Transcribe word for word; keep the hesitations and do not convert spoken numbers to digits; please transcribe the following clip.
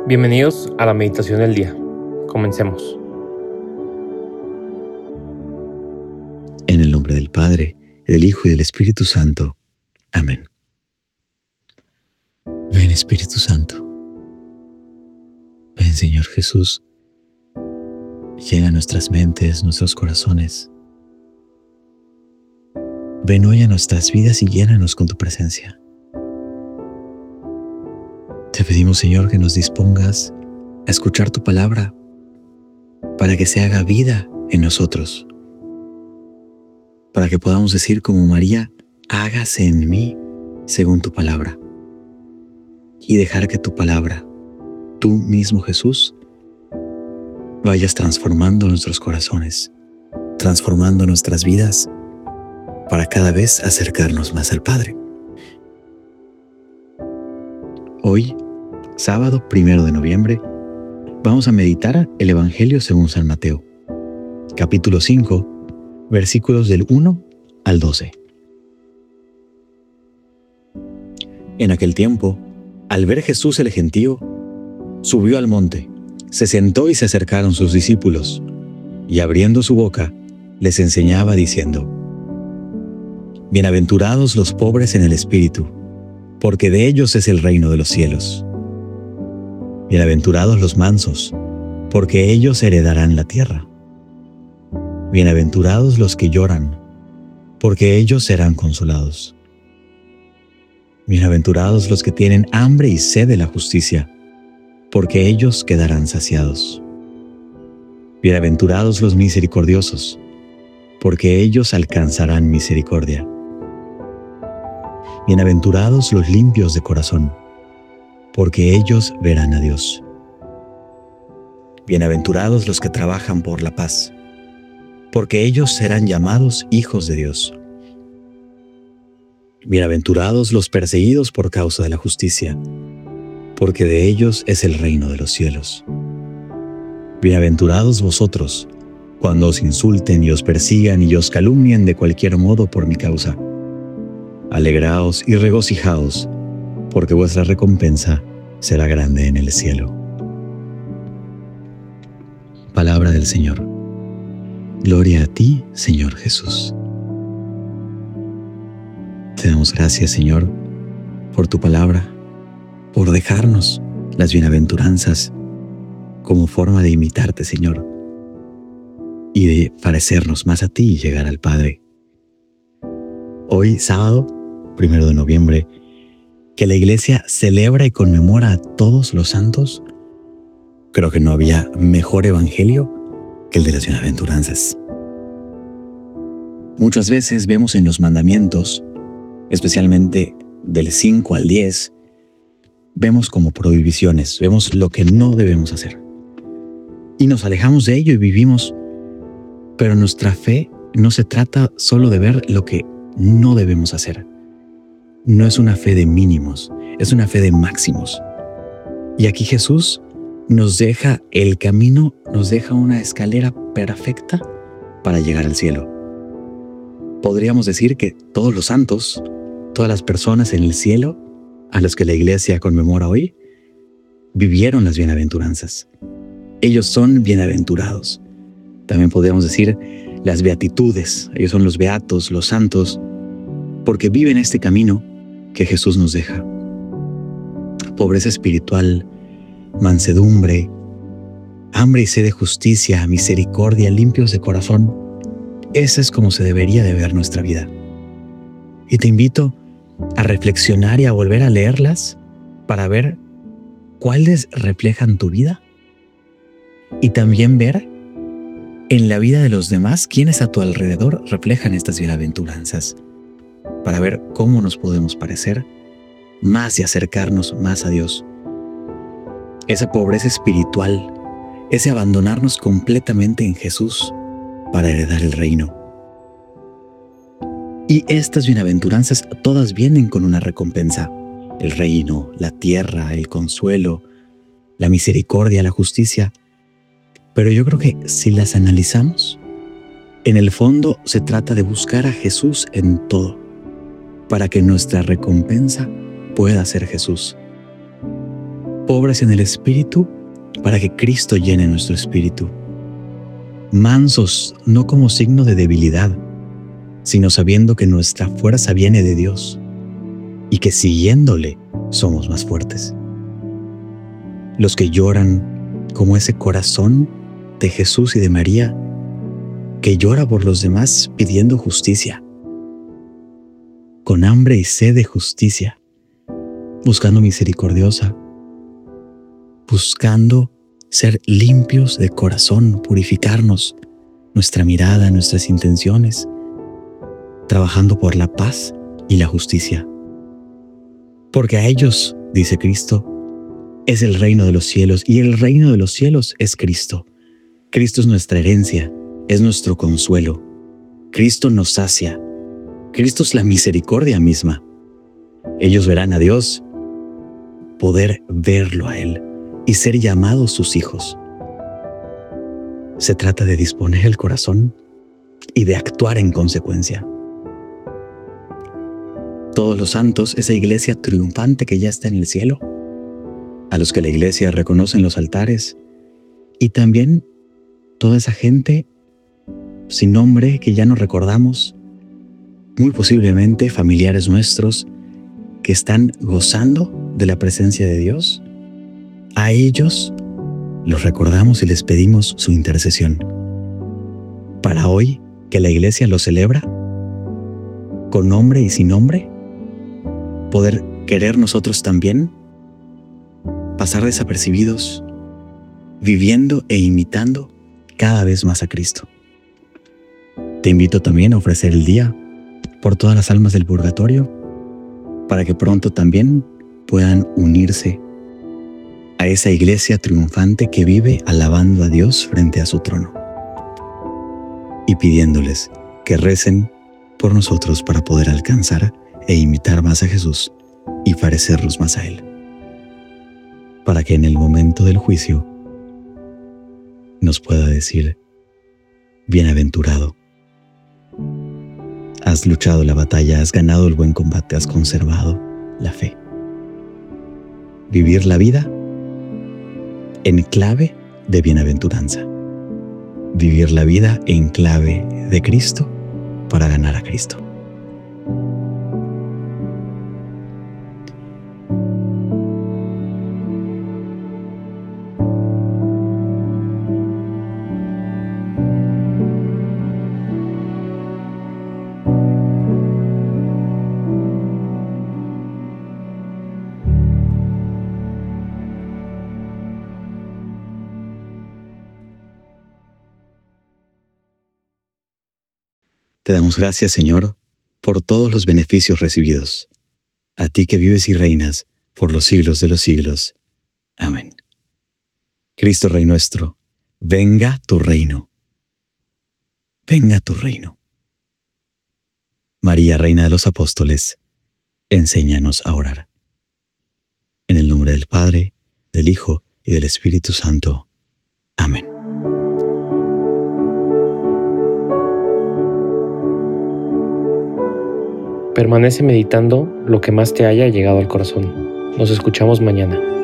Bienvenidos a la meditación del día. Comencemos. En el nombre del Padre, del Hijo y del Espíritu Santo. Amén. Ven, Espíritu Santo. Ven, Señor Jesús. Llena nuestras mentes, nuestros corazones. Ven hoy a nuestras vidas y llénanos con tu presencia. Te pedimos, Señor, que nos dispongas a escuchar tu palabra para que se haga vida en nosotros, para que podamos decir como María, hágase en mí según tu palabra, y dejar que tu palabra, tú mismo Jesús, vayas transformando nuestros corazones, transformando nuestras vidas para cada vez acercarnos más al Padre. Hoy, sábado primero de noviembre, vamos a meditar el Evangelio según San Mateo, capítulo cinco, versículos del uno al doce. En aquel tiempo, al ver Jesús el gentío, subió al monte, se sentó y se acercaron sus discípulos, y abriendo su boca, les enseñaba diciendo: Bienaventurados los pobres en el espíritu, porque de ellos es el reino de los cielos. Bienaventurados los mansos, porque ellos heredarán la tierra. Bienaventurados los que lloran, porque ellos serán consolados. Bienaventurados los que tienen hambre y sed de la justicia, porque ellos quedarán saciados. Bienaventurados los misericordiosos, porque ellos alcanzarán misericordia. Bienaventurados los limpios de corazón, porque ellos verán a Dios. Bienaventurados los que trabajan por la paz, porque ellos serán llamados hijos de Dios. Bienaventurados los perseguidos por causa de la justicia, porque de ellos es el reino de los cielos. Bienaventurados vosotros, cuando os insulten y os persigan y os calumnien de cualquier modo por mi causa. Alegraos y regocijaos, porque vuestra recompensa será grande en el cielo. Palabra del Señor. Gloria a ti, Señor Jesús. Te damos gracias, Señor, por tu palabra, por dejarnos las bienaventuranzas como forma de imitarte, Señor, y de parecernos más a ti y llegar al Padre. Hoy, sábado, primero de noviembre, que la Iglesia celebra y conmemora a todos los santos, creo que no había mejor evangelio que el de las bienaventuranzas. Muchas veces vemos en los mandamientos, especialmente del cinco al diez, vemos como prohibiciones, vemos lo que no debemos hacer. Y nos alejamos de ello y vivimos, pero nuestra fe no se trata solo de ver lo que no debemos hacer. No es una fe de mínimos, es una fe de máximos. Y aquí Jesús nos deja el camino, nos deja una escalera perfecta para llegar al cielo. Podríamos decir que todos los santos, todas las personas en el cielo, a los que la Iglesia conmemora hoy, vivieron las bienaventuranzas. Ellos son bienaventurados. También podríamos decir las beatitudes. Ellos son los beatos, los santos, porque viven este camino que Jesús nos deja. Pobreza espiritual, mansedumbre, hambre y sed de justicia, misericordia, limpios de corazón. Esa es como se debería de ver nuestra vida. Y te invito a reflexionar y a volver a leerlas para ver cuáles reflejan tu vida y también ver en la vida de los demás quiénes a tu alrededor reflejan estas bienaventuranzas, para ver cómo nos podemos parecer más y acercarnos más a Dios. Esa pobreza espiritual, ese abandonarnos completamente en Jesús para heredar el reino. Y estas bienaventuranzas todas vienen con una recompensa: el reino, la tierra, el consuelo, la misericordia, la justicia. Pero yo creo que si las analizamos, en el fondo se trata de buscar a Jesús en todo, para que nuestra recompensa pueda ser Jesús. pobres en el espíritu, para que Cristo llene nuestro espíritu. Mansos, no como signo de debilidad, sino sabiendo que nuestra fuerza viene de Dios y que siguiéndole somos más fuertes. Los que lloran como ese corazón de Jesús y de María, que llora por los demás pidiendo justicia, con hambre y sed de justicia, buscando misericordiosa, buscando ser limpios de corazón, purificarnos, nuestra mirada, nuestras intenciones, trabajando por la paz y la justicia. Porque a ellos, dice Cristo, es el reino de los cielos, y el reino de los cielos es Cristo. Cristo es nuestra herencia, es nuestro consuelo. Cristo nos sacia. Cristo es la misericordia misma. Ellos verán a Dios, poder verlo a Él y ser llamados sus hijos. Se trata de disponer el corazón y de actuar en consecuencia. Todos los santos, esa iglesia triunfante que ya está en el cielo, a los que la iglesia reconoce en los altares, y también toda esa gente sin nombre que ya no recordamos, muy posiblemente familiares nuestros que están gozando de la presencia de Dios. A ellos los recordamos y les pedimos su intercesión. Para hoy, que la iglesia lo celebra, con nombre y sin nombre, poder querer nosotros también pasar desapercibidos, viviendo e imitando cada vez más a Cristo. Te invito también a ofrecer el día por todas las almas del purgatorio, para que pronto también puedan unirse a esa iglesia triunfante que vive alabando a Dios frente a su trono y pidiéndoles que recen por nosotros para poder alcanzar e imitar más a Jesús y parecernos más a Él, para que en el momento del juicio nos pueda decir: bienaventurado, has luchado la batalla, has ganado el buen combate, has conservado la fe. Vivir la vida en clave de bienaventuranza. Vivir la vida en clave de Cristo para ganar a Cristo. Te damos gracias, Señor, por todos los beneficios recibidos. A ti que vives y reinas por los siglos de los siglos. Amén. Cristo Rey nuestro, venga tu reino. Venga tu reino. María, Reina de los Apóstoles, enséñanos a orar. En el nombre del Padre, del Hijo y del Espíritu Santo. Amén. Permanece meditando lo que más te haya llegado al corazón. Nos escuchamos mañana.